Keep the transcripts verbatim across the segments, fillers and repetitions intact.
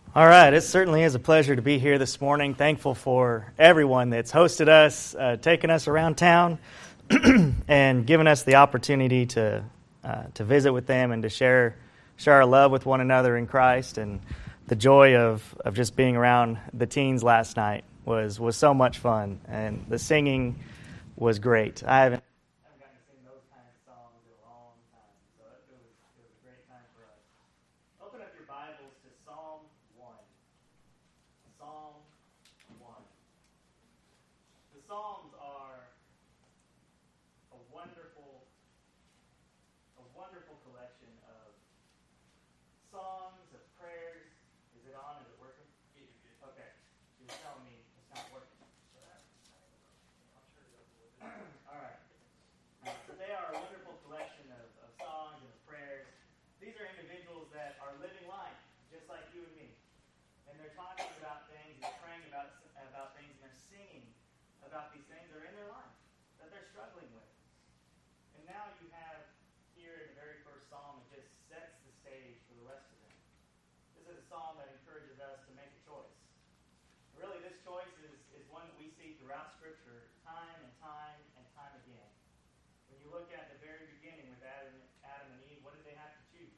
All right, it certainly is a pleasure to be here this morning. Thankful for everyone that's hosted us, uh, taken us around town, and given us the opportunity to uh, to visit with them and to share share our love with one another in Christ. And the joy of, of just being around the teens last night was was so much fun, and the singing was great. I haven't. About these things that are in their life that they're struggling with. And now you have here in the very first psalm, it just sets the stage for the rest of them. This is a psalm that encourages us to make a choice. Really, this choice is, is one that we see throughout Scripture time and time and time again. When you look at the very beginning with Adam, Adam and Eve, what did they have to choose?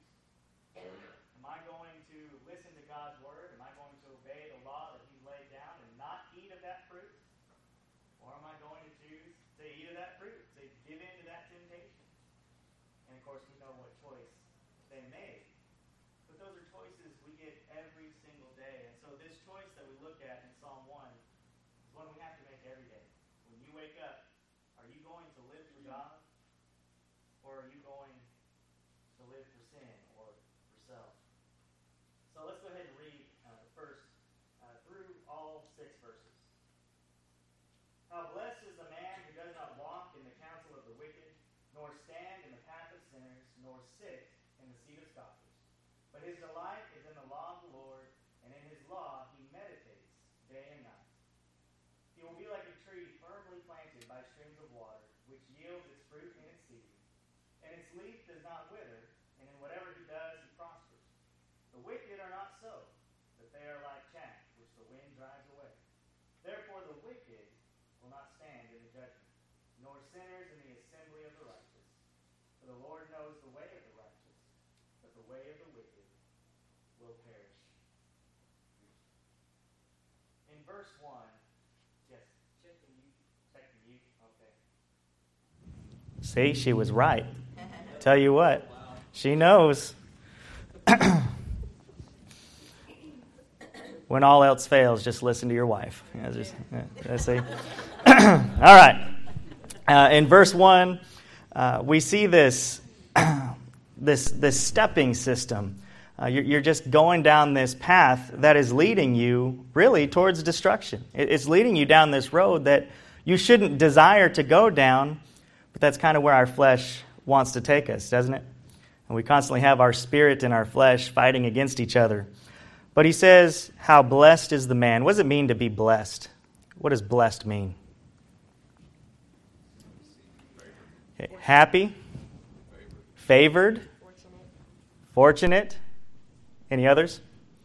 Am I going to listen to God's word? Am I going to obey the law that He laid down and not eat of that fruit? Or am I going to choose to eat of that fruit, to give in to that temptation? And of course, we know what choice they made. But those are choices we get every single day. And so this choice that we look at in Psalm one is one we have to make every day. When you wake up, are you going to live for God? Or are you going to live for sin or for self? So let's go ahead and read uh, the first uh, through all six verses. How blessed is the man who does not walk in the counsel of the wicked, nor stand in the path of sinners, nor sit in the seat of scoffers. But his delight is in the law of the Lord, and in his law he meditates day and night. He will be like a tree firmly planted by streams of water, which yields its fruit in its season. And its leaf does not wither, and in whatever he does he prospers. The wicked are not so, but they are like chaff, which the wind drives away. Therefore the wicked will not stand in the judgment, nor sinners in the assembly of the righteous. For the Lord knows the way of the righteous, but the way of the wicked will perish. In verse one, yes, check the mute, check the mute, okay. See, she was right. Tell you what, she knows. When all else fails, just listen to your wife. Yeah, just, yeah, see? All right. Uh, in verse one, uh, we see this, this, this stepping system. Uh, you're, you're just going down this path that is leading you really towards destruction. It, it's leading you down this road that you shouldn't desire to go down, but that's kind of where our flesh wants to take us, doesn't it? And we constantly have our spirit and our flesh fighting against each other. But he says, how blessed is the man. What does it mean to be blessed? What does blessed mean? Okay. Happy? Favored? Fortunate? Any others?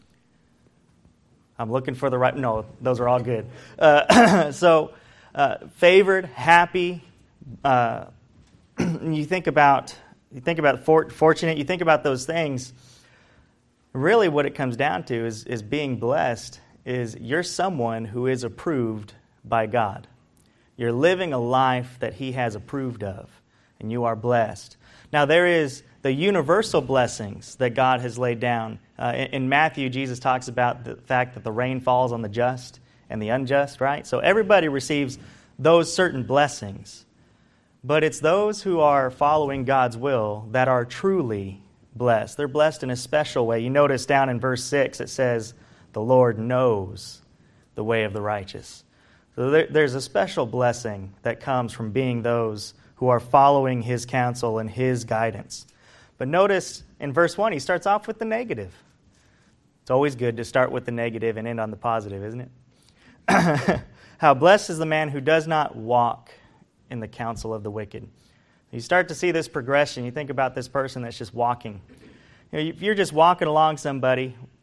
I'm looking for the right... No, those are all good. Uh, so, uh, favored, happy. Uh, you think about you think about for, fortunate. You think about those things. Really what it comes down to is, is being blessed is you're someone who is approved by God. You're living a life that He has approved of, and you are blessed. Now there is the universal blessings that God has laid down. Uh, in, in Matthew, Jesus talks about the fact that the rain falls on the just and the unjust, right? So everybody receives those certain blessings. But it's those who are following God's will that are truly blessed. They're blessed in a special way. You notice down in verse six it says, the Lord knows the way of the righteous. So there, there's a special blessing that comes from being those who are following His counsel and His guidance. But notice in verse one, he starts off with the negative. It's always good to start with the negative and end on the positive, isn't it? How blessed is the man who does not walk in the counsel of the wicked. You start to see this progression. You think about this person that's just walking. You know, if you're just walking along somebody,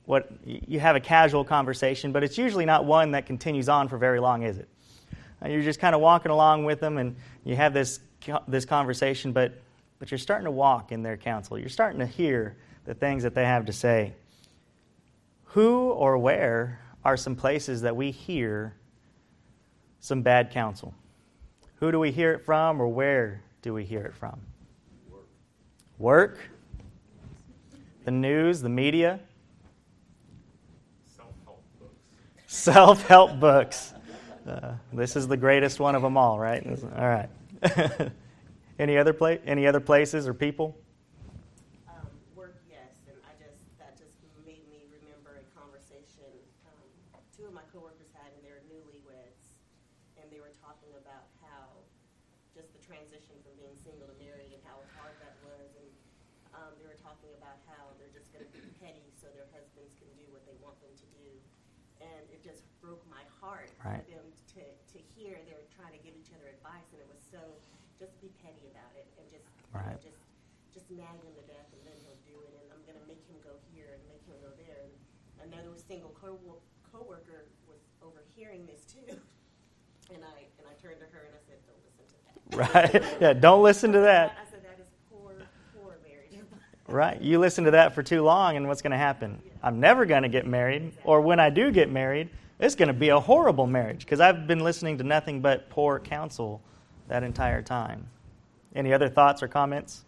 what you have a casual conversation, but it's usually not one that continues on for very long, is it? Uh, you're just kind of walking along with them, and you have this this conversation, but but you're starting to walk in their counsel. You're starting to hear the things that they have to say. Who or where are some places that we hear some bad counsel? Who do we hear it from, or where do we hear it from? Work. Work? The news, the media? Self-help books. Self-help books. Uh, this is the greatest one of them all, right? All right. Any other pla- Any other places or people? Um, work, yes, and I just that just made me remember a conversation um, two of my coworkers had, and they were newlyweds, and they were talking about how just the transition from being single to married and how hard that was, and um, they were talking about how they're just going to be petty so their husbands can do what they want them to do, and it just broke my heart Right. for them to to hear they were trying to give each other advice, and it was so. Just be petty about it, and just Right. you know, just just nag him to death, and then he'll do it. And I'm going to make him go here and make him go there. And another single co coworker was overhearing this too, and I and I turned to her and I said, "Don't listen to that." Right. Yeah, don't listen to that. I said, "That is poor, poor marriage advice." Right. You listen to that for too long, and what's going to happen? I'm never going to get married, or when I do get married, it's going to be a horrible marriage because I've been listening to nothing but poor counsel that entire time. Any other thoughts or comments?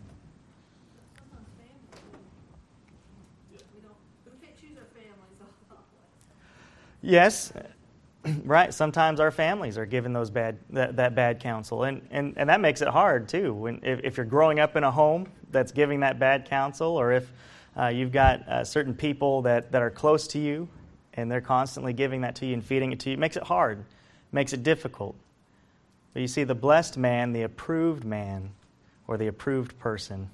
Yes, right. Sometimes our families are given those bad that, that bad counsel, and, and, and that makes it hard too. When if, if you're growing up in a home that's giving that bad counsel, or if uh, you've got uh, certain people that, that are close to you, and they're constantly giving that to you and feeding it to you, it makes it hard, makes it difficult. But you see, the blessed man, the approved man, or the approved person,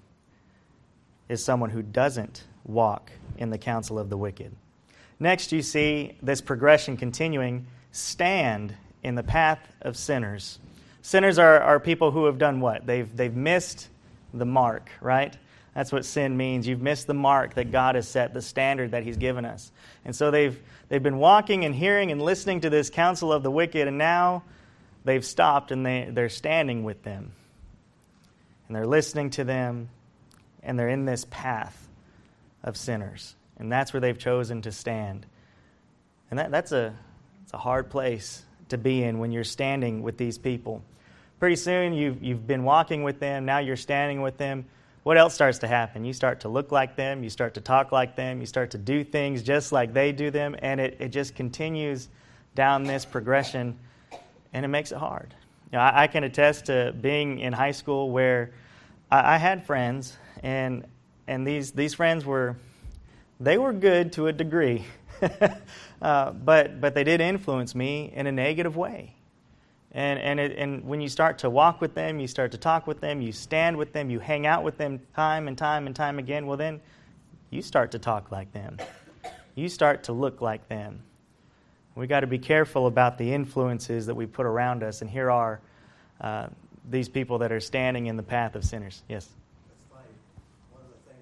is someone who doesn't walk in the counsel of the wicked. Next, you see this progression continuing. Stand in the path of sinners. Sinners are, are people who have done what? They've, they've missed the mark, right? That's what sin means. You've missed the mark that God has set, the standard that He's given us. And so they've, they've been walking and hearing and listening to this counsel of the wicked, and now they've stopped and they, they're standing with them. And they're listening to them, and they're in this path of sinners. And that's where they've chosen to stand. And that, that's a, it's a hard place to be in when you're standing with these people. Pretty soon you've, you've been walking with them, now you're standing with them. What else starts to happen? You start to look like them, you start to talk like them, you start to do things just like they do them, and it, it just continues down this progression. And it makes it hard. You know, I, I can attest to being in high school where I, I had friends, and and these these friends were, they were good to a degree, uh, but but they did influence me in a negative way. And and it, and when you start to walk with them, you start to talk with them, you stand with them, you hang out with them time and time and time again. Well, then you start to talk like them. You start to look like them. We got to be careful about the influences that we put around us, and here are uh, these people that are standing in the path of sinners. Yes? That's funny. One of the things,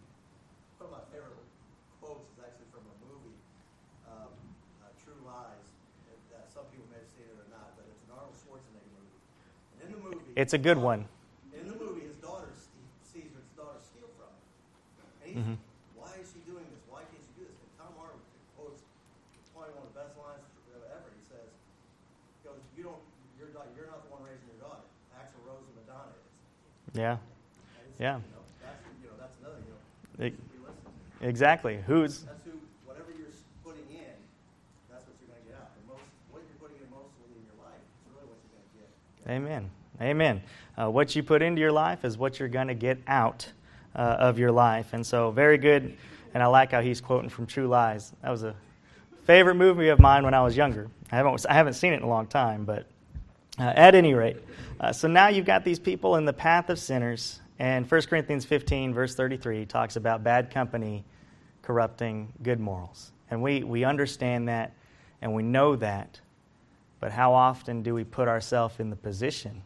one of my favorite quotes is actually from a movie, um, uh, True Lies. That, uh, some people may have seen it or not, but it's an Arnold Schwarzenegger movie. And in the movie, It's a good one. In the movie, his daughter sees his daughter steal from him. And he's, Mm-hmm. why is she doing this? Why can't she do this? And Tom Hardy quotes probably one of the best lines ever. He says, he goes, you don't, you're not, you're not the one raising your daughter. Axl Rose and Madonna is. Yeah. And it's, Yeah. You know, that's, you know, that's another, you know, It- we listen to. exactly. Who's That's who, whatever you're putting in, that's what you're going to get out. The most, what you're putting in mostly in your life is really what you're going to get. Amen. Amen. Uh, what you put into your life is what you're going to get out uh, of your life. And so, very good. And I like how he's quoting from True Lies. That was a favorite movie of mine when I was younger. I haven't, I haven't seen it in a long time, but uh, at any rate. Uh, so now you've got these people in the path of sinners. And First Corinthians fifteen, verse thirty-three, talks about bad company corrupting good morals. And we, we understand that, and we know that. But how often do we put ourselves in the position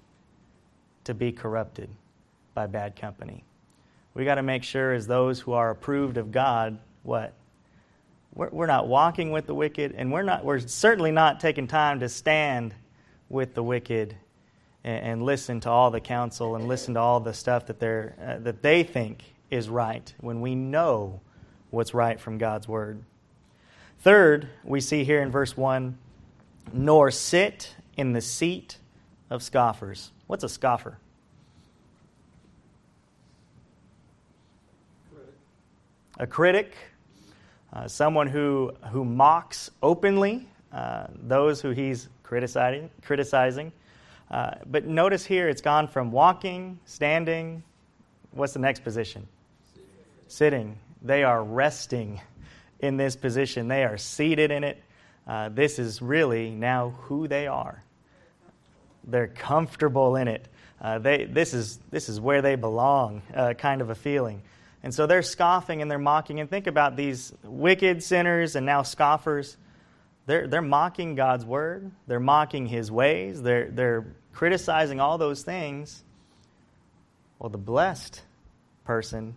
to be corrupted by bad company? We got to make sure, as those who are approved of God, what? we're, we're not walking with the wicked, and we're not. We're certainly not taking time to stand with the wicked and, and listen to all the counsel and listen to all the stuff that they're uh, that they think is right when we know what's right from God's word. Third, we see here in verse one, nor sit in the seat of scoffers. What's a scoffer? Critic. A critic, uh, someone who who mocks openly uh, those who he's criticizing. criticizing. Uh, but notice here it's gone from walking, standing. What's the next position? Sitting. They are resting in this position. They are seated in it. Uh, this is really now who they are. They're comfortable in it. Uh, they this is this is where they belong, uh, kind of a feeling. And so they're scoffing and they're mocking. And think about these wicked sinners and now scoffers. They're they're mocking God's word. They're mocking His ways. They're they're criticizing all those things. Well, the blessed person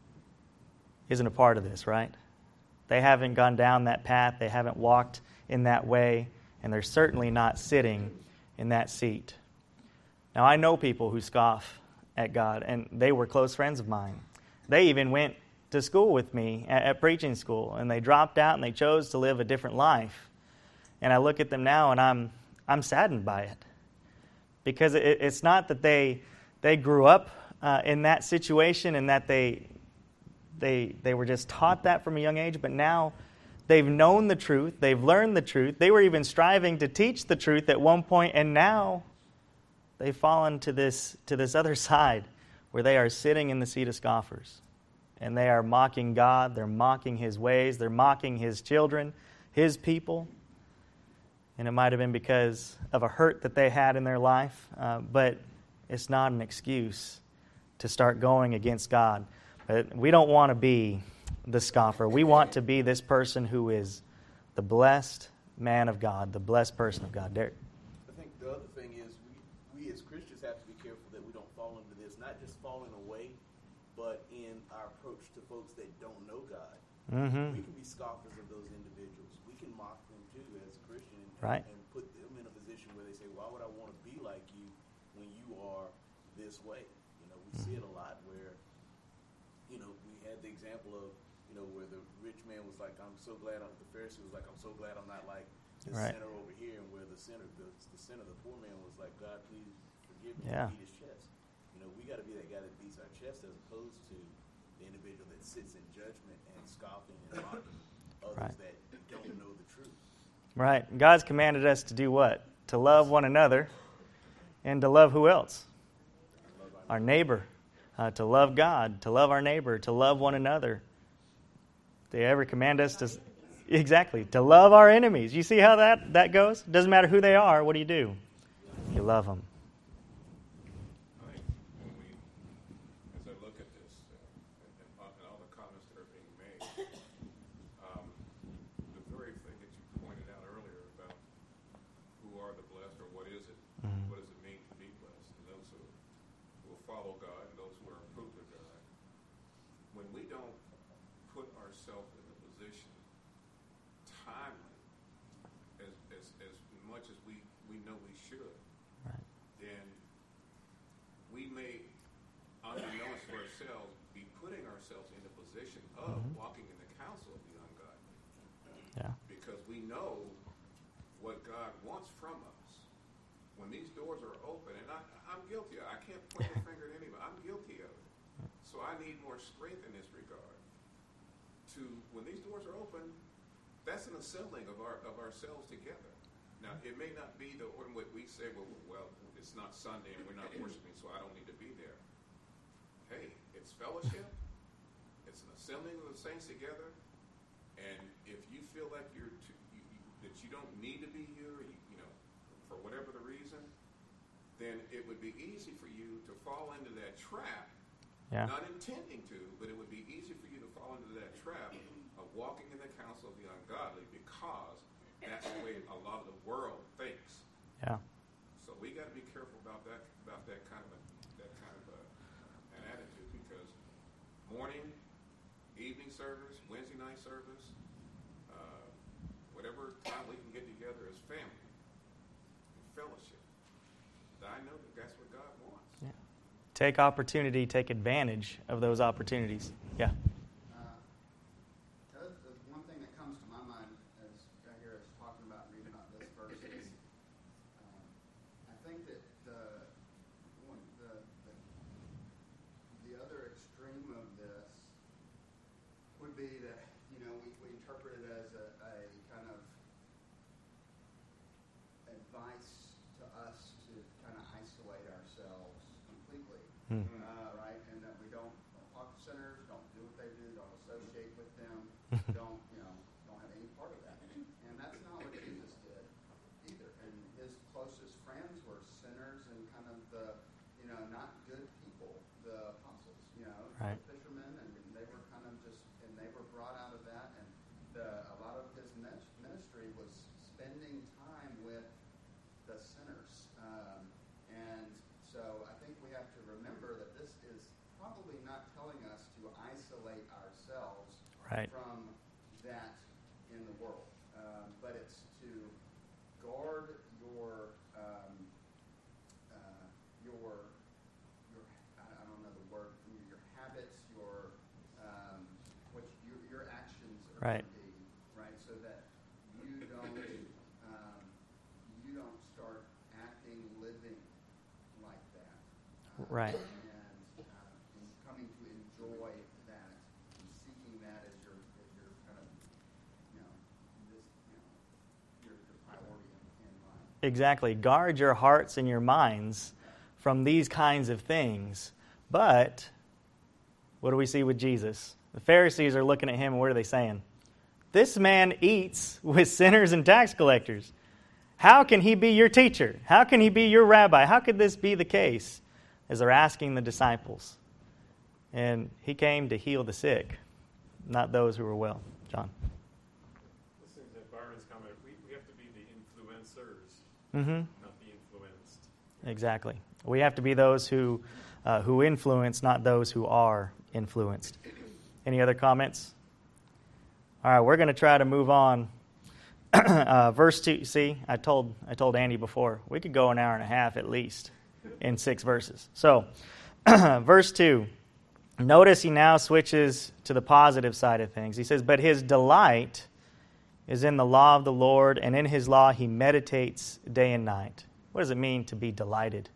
isn't a part of this, right? They haven't gone down that path. They haven't walked in that way, and they're certainly not sitting in that seat. Now, I know people who scoff at God, and they were close friends of mine. They even went to school with me at, at preaching school, and they dropped out and they chose to live a different life. And I look at them now, and I'm I'm saddened by it, because it, it's not that they they grew up uh, in that situation and that they they they were just taught that from a young age, but now they've known the truth, they've learned the truth. They were even striving to teach the truth at one point, and now they've fallen to this to this other side where they are sitting in the seat of scoffers. And they are mocking God, they're mocking His ways, they're mocking His children, His people. And it might have been because of a hurt that they had in their life, uh, but it's not an excuse to start going against God. But we don't want to be the scoffer. We want to be this person who is the blessed man of God, the blessed person of God. Derek? I think the other thing is we, we as Christians have to be careful that we don't fall into this, not just falling away, but in our approach to folks that don't know God. Mm-hmm. We can be scoffers of those individuals. We can mock them too as a Christian and, Right. and put them in a position where they say, why would I want to be like you when you are this way? You know, we see it a lot where, you know, we had the example of, you know, where the rich man was like, I'm so glad, I'm, the Pharisee was like, I'm so glad I'm not like this Right. sinner over here, and where the sinner, the, the sinner, the poor man was like, God, please forgive me, Yeah. and beat his chest. You know, we got to be that guy that beats our chest as opposed to the individual that sits in judgment and scoffing and mocking others Right. that don't know the truth. Right. God's commanded us to do what? To love one another and to love who else? Our neighbor. Uh, to love God, to love our neighbor, to love one another. Did He ever command us to... Exactly. To love our enemies. You see how that, that goes? It doesn't matter who they are. What do you do? You love them. I think when we, as I look at this, uh, and, and, all- and all the comments that are being made, um, the very thing that you pointed out earlier about who are the blessed, or what is it, Mhm. what does it mean to be blessed, and those who will follow God and those who are approved of God. When we don't put ourselves in the position timely as, as, as much as we, we know we should, Right. then we may, unbeknownst to ourselves, be putting ourselves in the position of Mhm. walking in the counsel of the ungodly. Yeah. Because we know what God wants from us. When these doors are open, and I, I'm guilty, I can't point the finger at anybody, I'm guilty of it. So I need more strength in this regard. To, when these doors are open, that's an assembling of our of ourselves together. Now, it may not be the order what we say, well, well, it's not Sunday and we're not worshiping, so I don't need to be there. Hey, it's fellowship. It's an assembling of the saints together. And if you feel like you're too, you, you, that you don't need to be here, you, you know, for whatever the reason, then it would be easy for you to fall into that trap. Yeah. Not intending to, but it would be easy for you to fall into that trap of walking in the counsel of the ungodly, because that's the way a lot of the world thinks. Yeah. So we got to be careful about that, about that kind of a, that kind of a, an attitude, because morning, evening service, Wednesday night service, together as family and fellowship. I know that that's what God wants. Yeah. Take opportunity, take advantage of those opportunities. Yeah. Uh, the, the one thing that comes to my mind as I hear us talking about reading about this verse is um, I think that the, one, the, the the other extreme of this would be that, you know, we, we interpret it as a, a kind of advice to us to kind of isolate ourselves completely, Hmm. uh, right? And that we don't, don't talk to sinners, don't do what they do, don't associate with them, don't, you know, don't have any part of that. And that's not what Jesus did either. And his closest friends were sinners and kind of the, you know, not good people, the apostles, you know, Right. the fishermen, and they were kind of just, and they were brought out of that. And the, a lot of his min- ministry was spending time with the sinners. Um, and so I think we have to remember that this is probably not telling us to isolate ourselves Right. from that in the world, um, but it's to guard your um, uh, your your I I don't know the word your habits, your um, what you, your your actions are Right. going to be, right, so that you don't um, you don't start acting, living like that, uh, Right. and, uh, and coming to enjoy that, and seeking that as your as your kind of you know this you know your, your priority in, in life. Exactly. Guard your hearts and your minds from these kinds of things. But what do we see with Jesus? The Pharisees are looking at him, and what are they saying? This man eats with sinners and tax collectors. How can he be your teacher? How can he be your rabbi? How could this be the case? As they're asking the disciples. And he came to heal the sick, not those who were well. John. Listening to Byron's comment, we, we have to be the influencers, Mm-hmm. not the influenced. Exactly. We have to be those who uh, who influence, not those who are influenced. Any other comments? All right, we're going to try to move on. uh, verse two. See, I told I told Andy before we could go an hour and a half at least in six verses. So, verse two. Notice he now switches to the positive side of things. He says, "But his delight is in the law of the Lord, and in his law he meditates day and night." What does it mean to be delighted?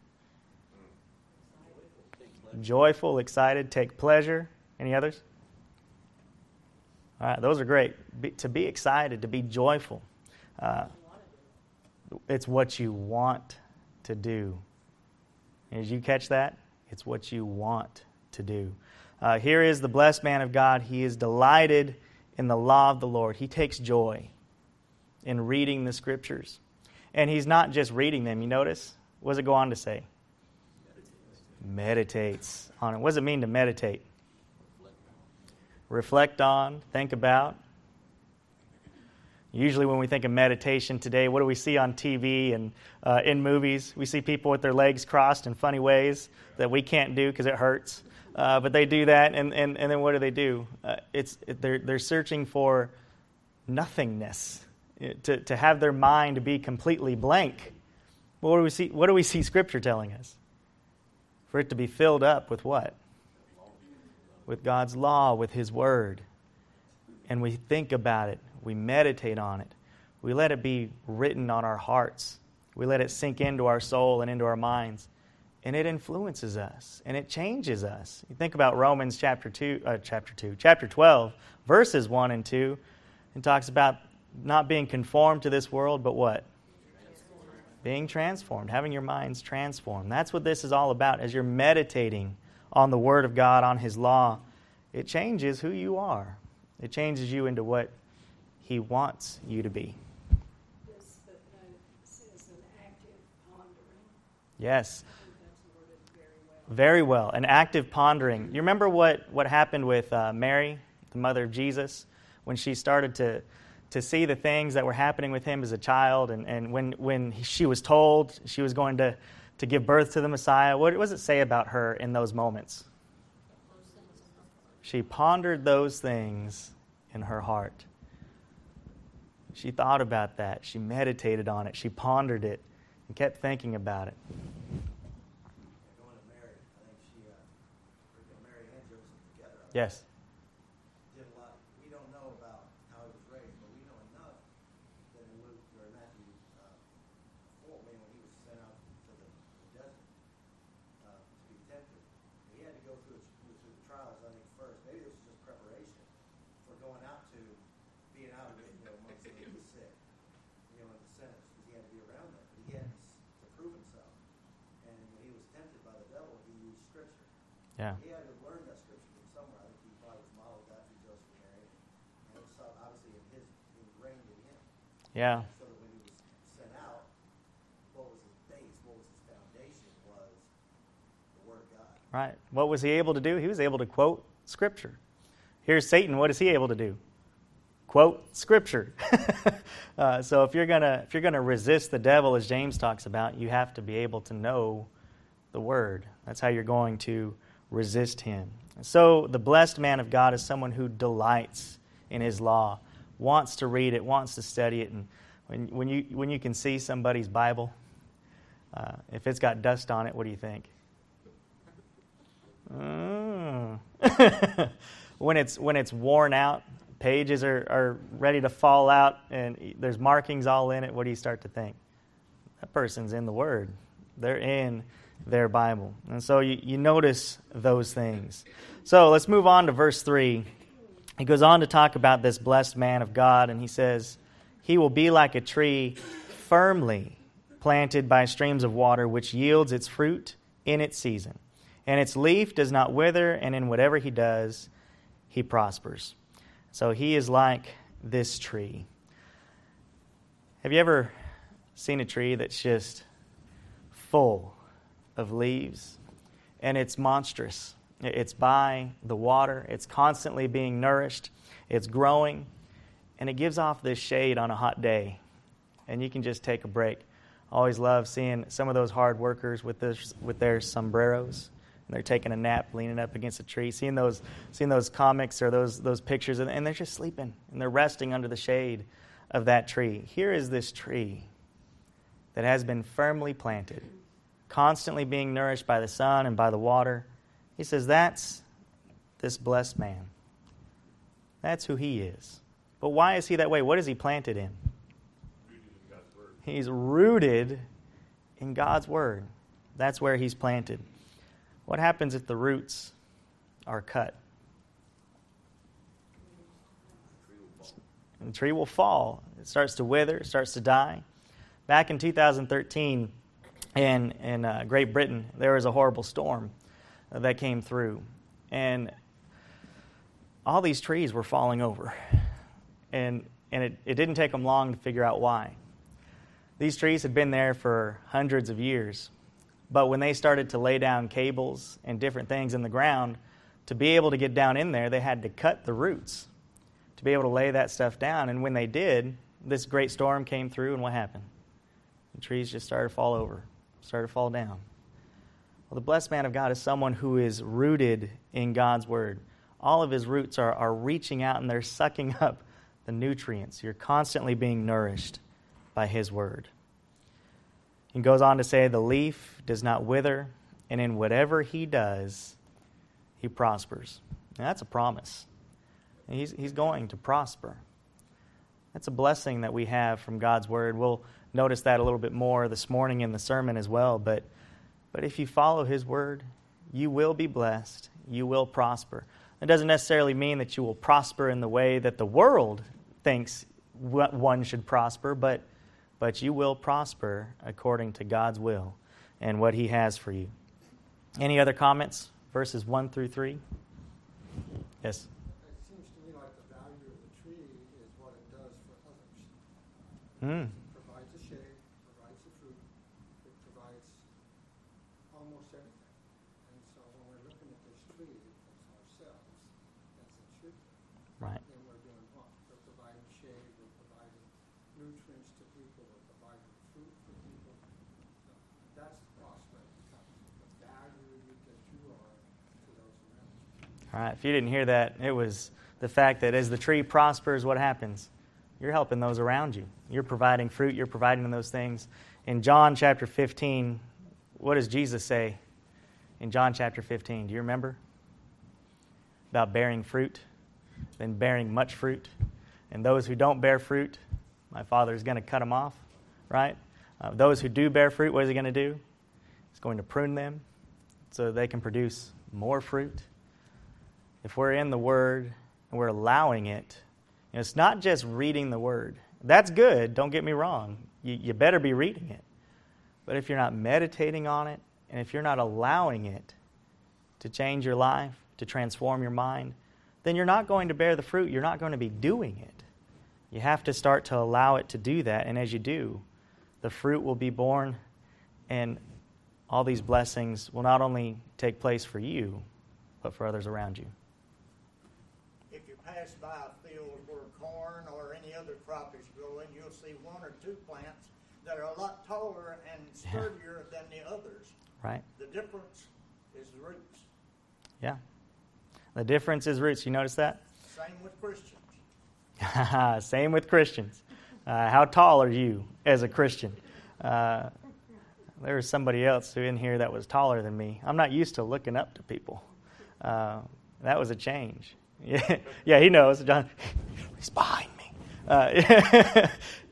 Joyful, excited, take pleasure. Any others? All right, those are great. Be, to be excited, to be joyful. Uh, it's what you want to do. Did you catch that? It's what you want to do. Uh, here is the blessed man of God. He is delighted in the law of the Lord. He takes joy in reading the Scriptures. And he's not just reading them. You notice? What does it go on to say? Meditates on it. What does it mean to meditate? Reflect on, think about. Usually when we think of meditation today, what do we see on T V and uh, in movies? We see people with their legs crossed in funny ways that we can't do because it hurts. Uh, but they do that, and, and, and then what do they do? Uh, it's they're they're searching for nothingness, to to have their mind be completely blank. What do we see? What do we see Scripture telling us? For it to be filled up with what? With God's law, with His Word. And we think about it. We meditate on it. We let it be written on our hearts. We let it sink into our soul and into our minds. And it influences us. And it changes us. You think about Romans chapter two, uh, chapter two, chapter twelve, verses one and two. It talks about not being conformed to this world, but what? Being transformed, having your minds transformed. That's what this is all about. As you're meditating on the Word of God, on His law, it changes who you are. It changes you into what He wants you to be. This footnote says an active pondering. Yes. I think that's worded very well. Very well. An active pondering. You remember what, what happened with uh, Mary, the mother of Jesus, when she started to to see the things that were happening with him as a child, and, and when, when she was told she was going to, to give birth to the Messiah? What does it say about her in those moments? She pondered those things in her heart. She thought about that. She meditated on it. She pondered it and kept thinking about it. Going to Mary, I think she, uh, Mary and Joseph together. Yes. Did a lot. We don't know about how he was raised, but we know enough that in Luke or Matthew uh, four, I mean, when he was sent out to the, the desert uh, to be tempted, he had to go through, through the trials. I think first, maybe this was just preparation for going out to being out of it, you know, amongst the, the sick, you know, and the sinners, because he had to be around them. But he had to prove himself, and when he was tempted by the devil, he used Scripture. Yeah. He had to learn that Scripture from somewhere. I think he probably was modeled that through Joseph and Mary, and it was obviously in his ingrained in him. Yeah. So that when he was sent out, what was his base, what was his foundation, was the Word of God. Right. What was he able to do? He was able to quote Scripture. Here's Satan. What is he able to do? Quote Scripture. uh, so if you're gonna if you're gonna resist the devil, as James talks about, you have to be able to know the Word. That's how you're going to resist him. So the blessed man of God is someone who delights in his law, wants to read it, wants to study it, and when when you when you can see somebody's Bible, uh, if it's got dust on it, what do you think? Mm. when it's when it's worn out, pages are, are ready to fall out, and there's markings all in it, what do you start to think? That person's in the Word. They're in their Bible. And so you, you notice those things. So let's move on to verse three. He goes on to talk about this blessed man of God, and he says, he will be like a tree firmly planted by streams of water, which yields its fruit in its season. And its leaf does not wither, and in whatever he does, he prospers. So he is like this tree. Have you ever seen a tree that's just full of leaves? And it's monstrous. It's by the water. It's constantly being nourished. It's growing. And it gives off this shade on a hot day. And you can just take a break. I always love seeing some of those hard workers with, this, with their sombreros. They're taking a nap, leaning up against a tree, seeing those, seeing those comics or those those pictures, and, and they're just sleeping, and they're resting under the shade of that tree. Here is this tree that has been firmly planted, constantly being nourished by the sun and by the water. He says that's this blessed man. That's who he is. But why is he that way? What is he planted in? He's rooted in God's Word. That's where he's planted. What happens if the roots are cut? And the tree will fall. It starts to wither, it starts to die. Back in two thousand thirteen, in, in uh, Great Britain, there was a horrible storm uh, that came through. And all these trees were falling over. And, and it, it didn't take them long to figure out why. These trees had been there for hundreds of years. But when they started to lay down cables and different things in the ground, to be able to get down in there, they had to cut the roots to be able to lay that stuff down. And when they did, this great storm came through, and what happened? The trees just started to fall over, started to fall down. Well, the blessed man of God is someone who is rooted in God's Word. All of his roots are, are reaching out, and they're sucking up the nutrients. You're constantly being nourished by his Word. He goes on to say, the leaf does not wither, and in whatever he does, he prospers. Now, that's a promise. He's, he's going to prosper. That's a blessing that we have from God's Word. We'll notice that a little bit more this morning in the sermon as well. But, but if you follow his Word, you will be blessed. You will prosper. It doesn't necessarily mean that you will prosper in the way that the world thinks one should prosper, but But you will prosper according to God's will and what he has for you. Any other comments? Verses one through three? Yes? It seems to me like the value of the tree is what it does for others. Mm. It provides the shade, provides the fruit, it provides almost everything. And so when we're looking at this tree as ourselves, that's the truth. Right. And we're doing what? We're providing shade, we're providing nutrients to people, we're providing fruit for people. So that's the prospect that comes, the value that you are to those around you. All right. If you didn't hear that, it was the fact that as the tree prospers, what happens? you're helping those around you. You're providing fruit. You're providing those things. In John chapter fifteen, what does Jesus say in John chapter fifteen? Do you remember? About bearing fruit, then bearing much fruit. And those who don't bear fruit, my Father is going to cut them off, right? Uh, those who do bear fruit, what is He going to do? He's going to prune them so they can produce more fruit. If we're in the Word and we're allowing it, you know, it's not just reading the Word. That's good, don't get me wrong. You, you better be reading it. But if you're not meditating on it, and if you're not allowing it to change your life, to transform your mind, then you're not going to bear the fruit. You're not going to be doing it. You have to start to allow it to do that, and as you do, the fruit will be born, and all these blessings will not only take place for you, but for others around you. If you pass by a field where corn or any other crop is growing, you'll see one or two plants that are a lot taller and sturdier than the others. Right. The difference is the roots. Yeah. The difference is roots. You notice that? Same with Christians. Same with Christians. Uh, how tall are you as a Christian? Uh, there was somebody else who in here that was taller than me. I'm not used to looking up to people. Uh, that was a change. Yeah, yeah, he knows. John, he's behind me. Uh,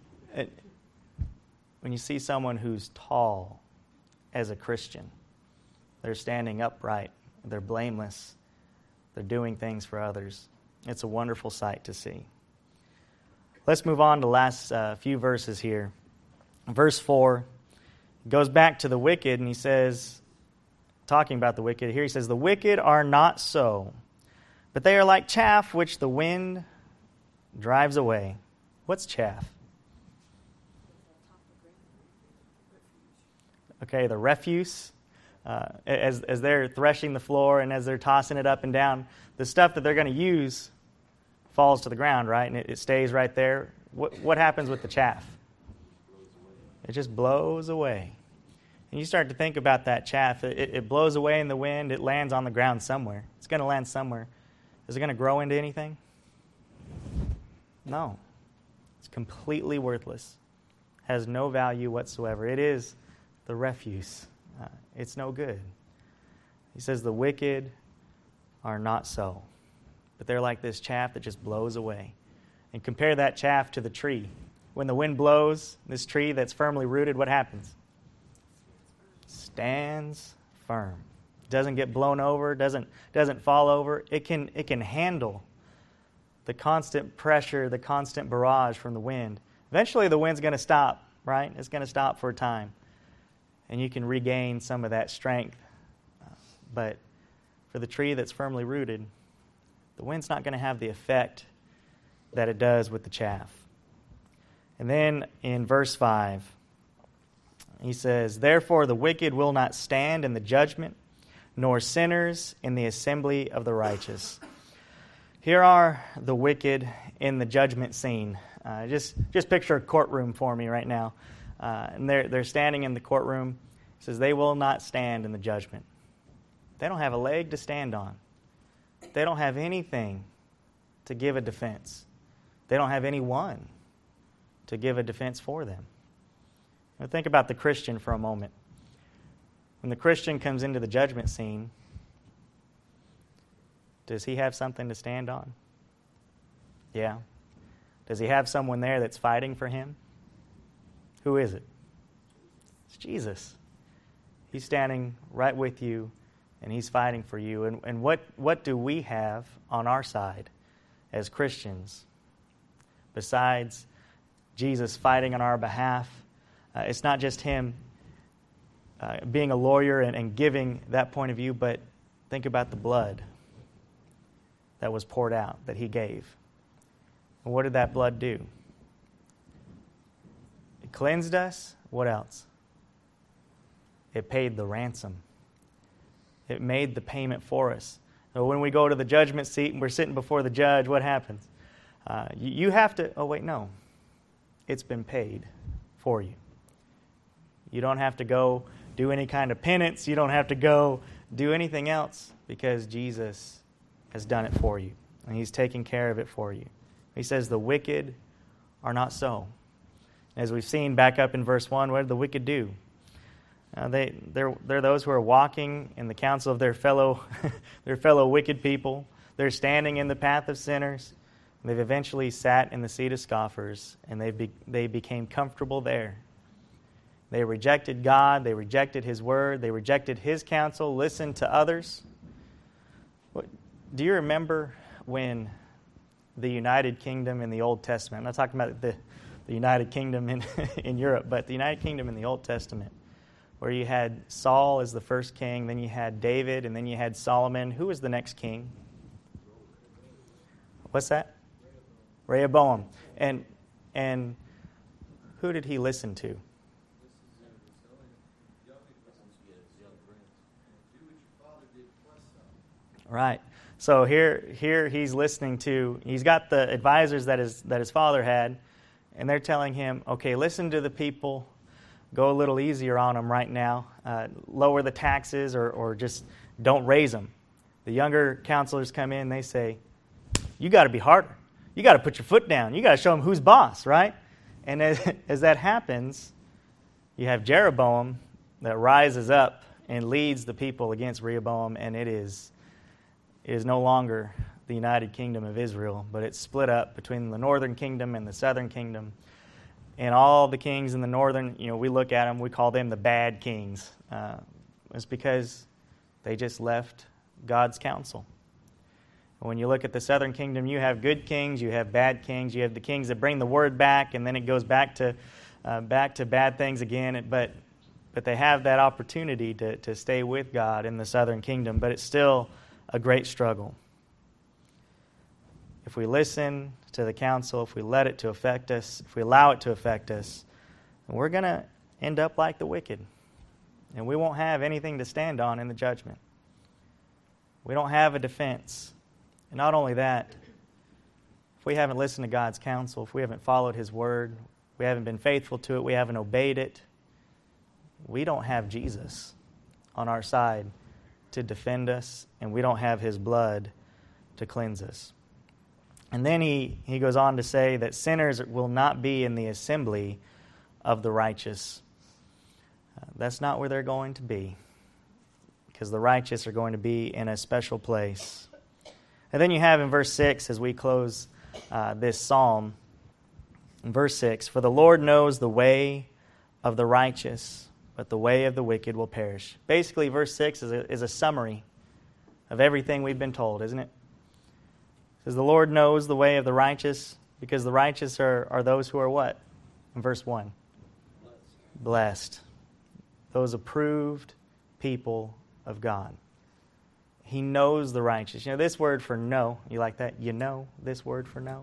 when you see someone who's tall as a Christian, they're standing upright, they're blameless, they're doing things for others. It's a wonderful sight to see. Let's move on to the last uh, few verses here. Verse four goes back to the wicked, and he says, talking about the wicked, here he says, the wicked are not so, but they are like chaff which the wind drives away. What's chaff? Okay, the refuse. Uh, as, as they're threshing the floor and as they're tossing it up and down, the stuff that they're going to use falls to the ground, right? And it, it stays right there. What, what happens with the chaff? It just blows away. And you start to think about that chaff. It, it blows away in the wind. It lands on the ground somewhere. It's going to land somewhere. Is it going to grow into anything? No. It's completely worthless. Has no value whatsoever. It is the refuse. Uh, it's no good. He says the wicked are not so, but they're like this chaff that just blows away. And compare that chaff to the tree. When the wind blows, this tree that's firmly rooted, what happens? Stands firm. Doesn't get blown over, doesn't doesn't fall over. It can it can handle the constant pressure, the constant barrage from the wind. Eventually the wind's going to stop, right? It's going to stop for a time. And you can regain some of that strength. But for the tree that's firmly rooted, the wind's not going to have the effect that it does with the chaff. And then in verse five, he says, therefore the wicked will not stand in the judgment, nor sinners in the assembly of the righteous. Here are the wicked in the judgment scene. Uh, just, just picture a courtroom for me right now. Uh, and they're, they're standing in the courtroom. It says they will not stand in the judgment. They don't have a leg to stand on. They don't have anything to give a defense. They don't have anyone to give a defense for them. Now think about the Christian for a moment. When the Christian comes into the judgment scene, does he have something to stand on? Yeah. Does he have someone there that's fighting for him? Who is it? It's Jesus. He's standing right with you, and he's fighting for you. And, and what, what do we have on our side as Christians besides Jesus fighting on our behalf? Uh, it's not just him uh, being a lawyer and, and giving that point of view, but think about the blood that was poured out, that he gave. And what did that blood do? It cleansed us. What else? It paid the ransom. It made the payment for us. So when we go to the judgment seat and we're sitting before the judge, what happens? Uh, you, you have to, oh wait, no. It's been paid for you. You don't have to go do any kind of penance. You don't have to go do anything else because Jesus has done it for you. And he's taking care of it for you. He says the wicked are not so. As we've seen back up in verse one, what did the wicked do? Uh, they, they're, they're those who are walking in the counsel of their fellow, their fellow wicked people. They're standing in the path of sinners. They've eventually sat in the seat of scoffers, and they be, they became comfortable there. They rejected God. They rejected His word. They rejected His counsel, listened to others. What, do you remember when the United Kingdom in the Old Testament, I'm not talking about the, the United Kingdom in, in Europe, but the United Kingdom in the Old Testament, where you had Saul as the first king, then you had David, and then you had Solomon. Who was the next king? What's that? Rehoboam. And and who did he listen to? Right. So here here he's listening to, he's got the advisors that his that his father had, and they're telling him, okay, listen to the people, go a little easier on them right now, uh, lower the taxes or, or just don't raise them. The younger counselors come in, they say, you got to be harder. You got to put your foot down. You got to show them who's boss, right? And as, as that happens, you have Jeroboam that rises up and leads the people against Rehoboam, and it is, it is no longer the United Kingdom of Israel, but it's split up between the northern kingdom and the southern kingdom. And all the kings in the northern, you know, we look at them, we call them the bad kings. Uh, it's because they just left God's counsel. When you look at the southern kingdom, you have good kings, you have bad kings, you have the kings that bring the word back, and then it goes back to uh, back to bad things again. But but they have that opportunity to, to stay with God in the southern kingdom, but it's still a great struggle. If we listen to the counsel, if we let it to affect us, if we allow it to affect us, we're going to end up like the wicked. And we won't have anything to stand on in the judgment. We don't have a defense. And not only that, if we haven't listened to God's counsel, if we haven't followed His word, we haven't been faithful to it, we haven't obeyed it, we don't have Jesus on our side to defend us, and we don't have His blood to cleanse us. And then he, he goes on to say that sinners will not be in the assembly of the righteous. Uh, that's not where they're going to be, because the righteous are going to be in a special place. And then you have in verse six, as we close uh, this psalm, in verse six, for the Lord knows the way of the righteous, but the way of the wicked will perish. Basically, verse six is a, is a summary of everything we've been told, isn't it? It says the Lord knows the way of the righteous, because the righteous are, are those who are what? In verse one. Blessed. Blessed. Those approved people of God. He knows the righteous. You know, this word for know, you like that? You know, this word for know,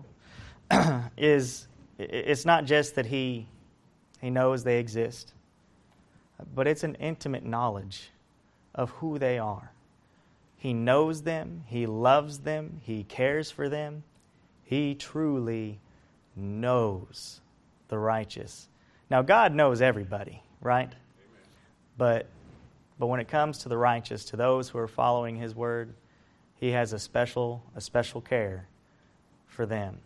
is, it's not just that he, he knows they exist, but it's an intimate knowledge of who they are. He knows them. He loves them. He cares for them. He truly knows the righteous. Now, God knows everybody, right? Amen. But but when it comes to the righteous, to those who are following His word, He has a special a special care for them.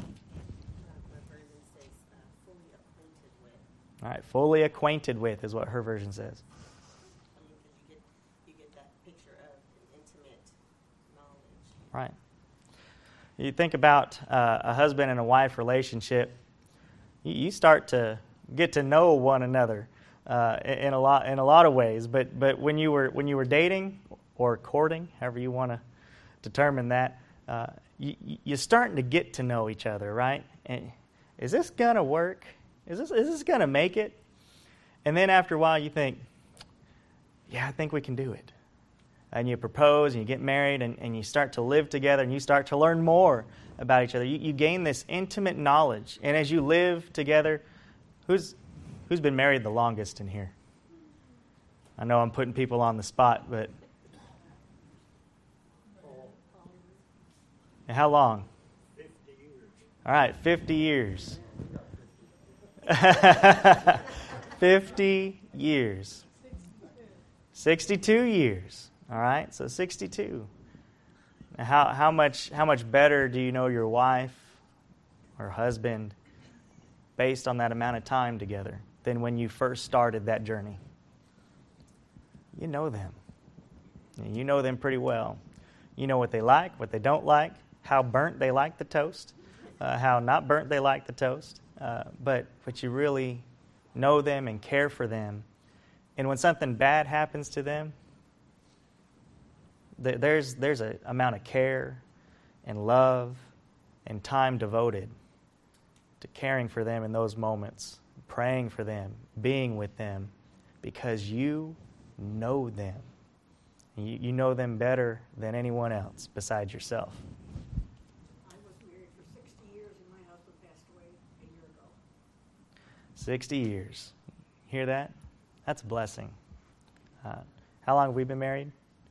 My version says uh, fully acquainted with. All right, fully acquainted with is what her version says. I mean, because you get you get that picture of an intimate knowledge. Right. You think about uh, a husband and a wife relationship, you, you start to get to know one another uh, in a lot in a lot of ways. But but when you were when you were dating or courting, however you want to determine that, uh, you, you're starting to get to know each other, right? And is this gonna work? Is this is this gonna make it? And then after a while, you think, yeah, I think we can do it. And you propose, and you get married, and, and you start to live together, and you start to learn more about each other. You, you gain this intimate knowledge. And as you live together, who's who's been married the longest in here? I know I'm putting people on the spot, but... And how long? Fifty years. All right, fifty years. fifty years. sixty-two years. All right, so sixty-two. Now, how how much how much better do you know your wife or husband based on that amount of time together than when you first started that journey. You know them. You know them pretty well. You know what they like, what they don't like, how burnt they like the toast, uh, how not burnt they like the toast. Uh, but but you really know them and care for them. And when something bad happens to them, th- there's there's an amount of care and love and time devoted to caring for them in those moments, praying for them, being with them, because you know them. You, you know them better than anyone else besides yourself. I was married for sixty years and my husband passed away a year ago. sixty years. Hear that? That's a blessing. Uh, how long have we been married?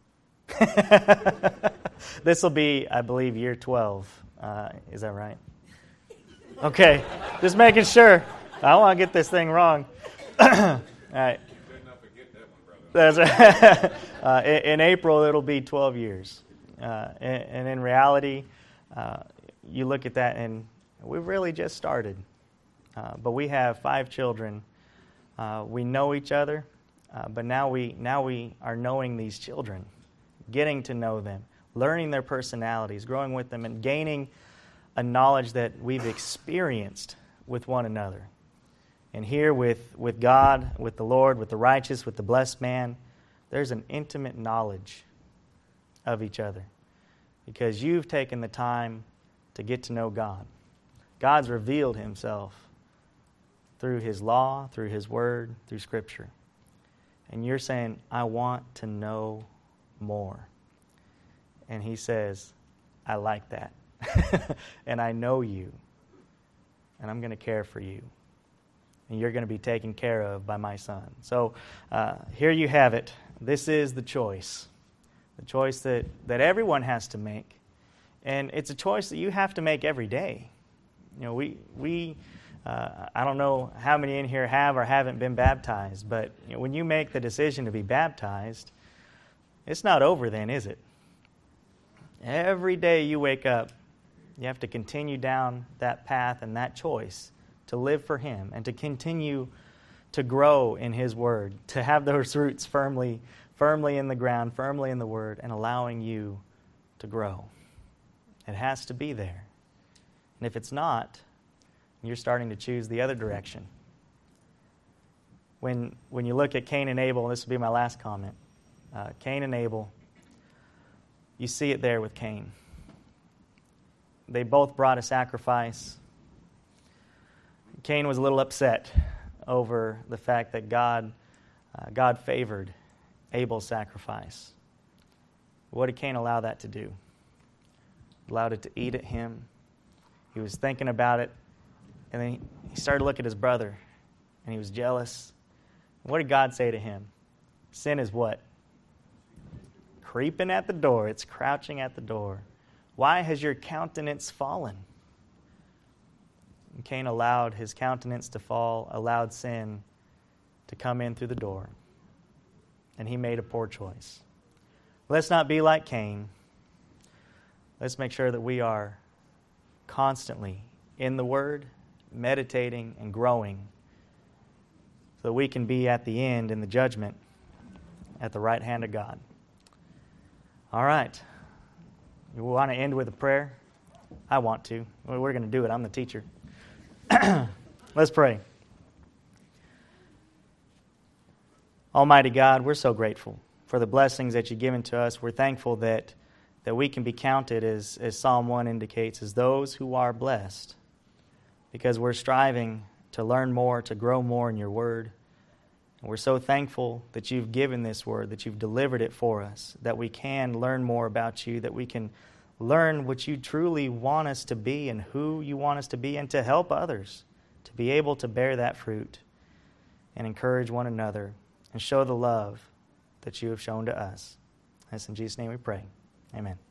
This will be, I believe, year twelve. Uh, is that right? Okay. Just making sure. I don't want to get this thing wrong. All right. That's right. uh, in, in April, it'll be twelve years. Uh, and, and in reality, uh, you look at that, and we've really just started. Uh, but we have five children. Uh, we know each other, uh, but now we now we are knowing these children, getting to know them, learning their personalities, growing with them, and gaining a knowledge that we've experienced with one another. And here with, with God, with the Lord, with the righteous, with the blessed man, there's an intimate knowledge of each other because you've taken the time to get to know God. God's revealed himself through his law, through his word, through Scripture. And you're saying, I want to know more. And he says, I like that. And I know you. And I'm going to care for you. And you're going to be taken care of by my Son. So uh, here you have it. This is the choice. The choice that, that everyone has to make. And it's a choice that you have to make every day. You know, we, we uh, I don't know how many in here have or haven't been baptized, but you know, when you make the decision to be baptized, it's not over then, is it? Every day you wake up, you have to continue down that path and that choice to live for him and to continue to grow in his word, to have those roots firmly, firmly in the ground, firmly in the word, and allowing you to grow. It has to be there. And if it's not, you're starting to choose the other direction. When, when you look at Cain and Abel, this will be my last comment, uh, Cain and Abel, you see it there with Cain. They both brought a sacrifice. Cain was a little upset over the fact that God, uh, God favored Abel's sacrifice. What did Cain allow that to do? Allowed it to eat at him. He was thinking about it, and then he, he started to look at his brother, and he was jealous. What did God say to him? Sin is what? Creeping at the door. It's crouching at the door. Why has your countenance fallen? And Cain allowed his countenance to fall, allowed sin to come in through the door. And he made a poor choice. Let's not be like Cain. Let's make sure that we are constantly in the Word, meditating and growing, so that we can be at the end in the judgment at the right hand of God. All right. We want to end with a prayer? I want to. We're going to do it. I'm the teacher. Let's pray. Almighty God, we're so grateful for the blessings that you've given to us. We're thankful that, that we can be counted, as, as Psalm one indicates, as those who are blessed, because we're striving to learn more, to grow more in your word. And we're so thankful that you've given this word, that you've delivered it for us, that we can learn more about you, that we can learn what you truly want us to be and who you want us to be, and to help others to be able to bear that fruit and encourage one another and show the love that you have shown to us. That's in Jesus' name we pray. Amen.